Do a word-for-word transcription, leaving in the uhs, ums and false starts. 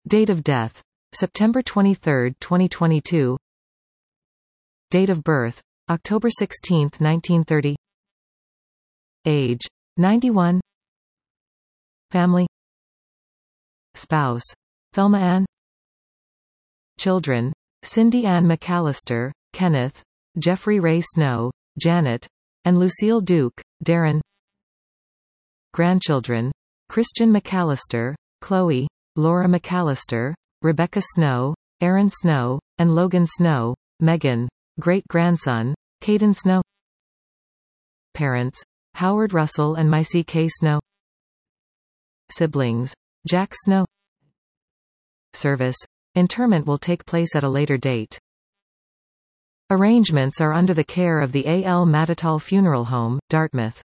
Date of death: September twenty-third, twenty twenty-two. Date of birth: October sixteenth, nineteen thirty. Age: ninety-one. Family: Spouse: Thelma Ann. Children: Cindy Ann McAllister, Kenneth, Jeffrey Ray Snow, Janet, and Lucille Duke, Darren. Grandchildren: Christian McAllister, Chloe, Laura McAllister, Rebecca Snow, Aaron Snow, and Logan Snow, Megan. Great-grandson: Caden Snow. Parents: Howard Russell and Micey K. Snow. Siblings: Jack Snow. Service: Interment will take place at a later date. Arrangements are under the care of the A L Matatal Funeral Home, Dartmouth.